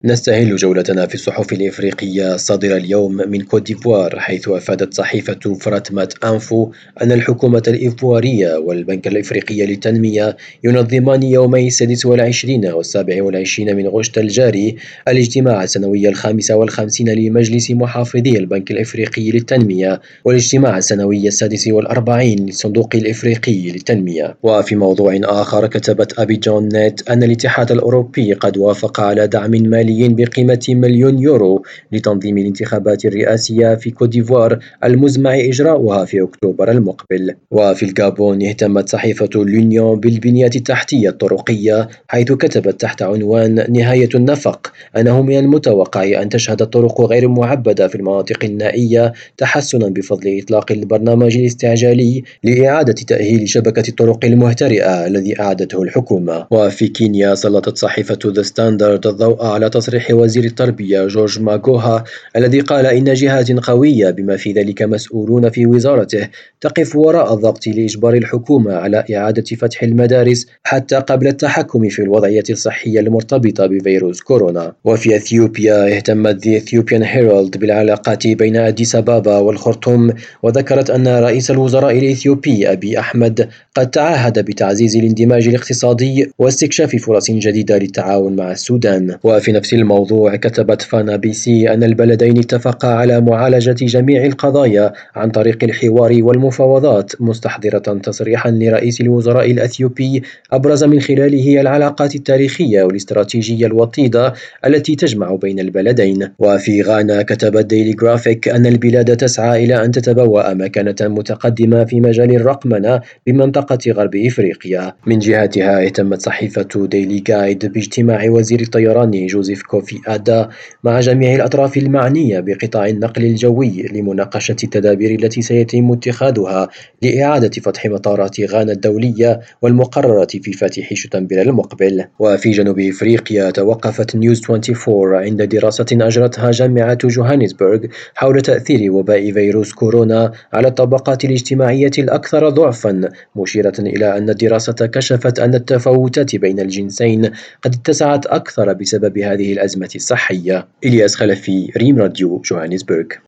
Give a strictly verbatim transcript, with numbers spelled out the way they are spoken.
نستهل جولتنا في الصحف الإفريقية الصادرة اليوم من كوت ديفوار، حيث أفادت صحيفة فراتمات أنفو أن الحكومة الإيفوارية والبنك الإفريقي للتنمية ينظمان يومي السادس والعشرين والسابع والعشرين من غشت الجاري الاجتماع السنوي الخامس والخمسين لمجلس محافظي البنك الإفريقي للتنمية، والاجتماع السنوي السادس والأربعين للصندوق الإفريقي للتنمية. وفي موضوع آخر، كتبت أبيجان نت أن الاتحاد الأوروبي قد وافق على دعم مالي بقيمة مليون يورو لتنظيم الانتخابات الرئاسية في كوت ديفوار المزمع إجراؤها في أكتوبر المقبل. وفي الغابون، اهتمت صحيفة لونيون بالبنية التحتية الطرقية، حيث كتبت تحت عنوان نهاية النفق أنه من المتوقع أن تشهد الطرق غير معبدة في المناطق النائية تحسنا بفضل إطلاق البرنامج الاستعجالي لإعادة تأهيل شبكة الطرق المهترئة الذي أعدته الحكومة. وفي كينيا، سلطت صحيفة ذا ستاندرد الضوء على تصريح وزير التربية جورج ماغوها الذي قال إن جهات قوية بما في ذلك مسؤولون في وزارته تقف وراء الضغط لإجبار الحكومة على إعادة فتح المدارس حتى قبل التحكم في الوضعية الصحية المرتبطة بفيروس كورونا. وفي أثيوبيا، اهتمت The Ethiopian Herald بالعلاقات بين أديس أبابا والخرطوم، وذكرت أن رئيس الوزراء الإثيوبي أبي أحمد قد تعهد بتعزيز الاندماج الاقتصادي واستكشاف فرص جديدة للتعاون مع السودان. وفي نفس الموضوع، كتبت فانا بي سي أن البلدين اتفقا على معالجة جميع القضايا عن طريق الحوار والمفاوضات، مستحضرة تصريحا لرئيس الوزراء الأثيوبي أبرز من خلاله العلاقات التاريخية والاستراتيجية الوطيدة التي تجمع بين البلدين. وفي غانا، كتبت ديلي جرافيك أن البلاد تسعى إلى أن تتبوأ مكانة متقدمة في مجال الرقمنة بمنطقة غرب إفريقيا. من جهتها، اهتمت صحيفة ديلي جايد باجتماع وزير الطيران جوزيف كوفي آدا مع جميع الأطراف المعنية بقطاع النقل الجوي لمناقشة التدابير التي سيتم اتخاذها لإعادة فتح مطارات غانا الدولية والمقررة في فاتح شتنبر المقبل. وفي جنوب إفريقيا، توقفت نيوز أربعة وعشرين عند دراسة أجرتها جامعة جوهانسبرغ حول تأثير وباء فيروس كورونا على الطبقات الاجتماعية الأكثر ضعفا، مشيرة إلى أن الدراسة كشفت أن التفاوتات بين الجنسين قد اتسعت أكثر بسبب هذه الأزمة الصحية. إلياس خلفي، ريم راديو، جوهانسبرغ.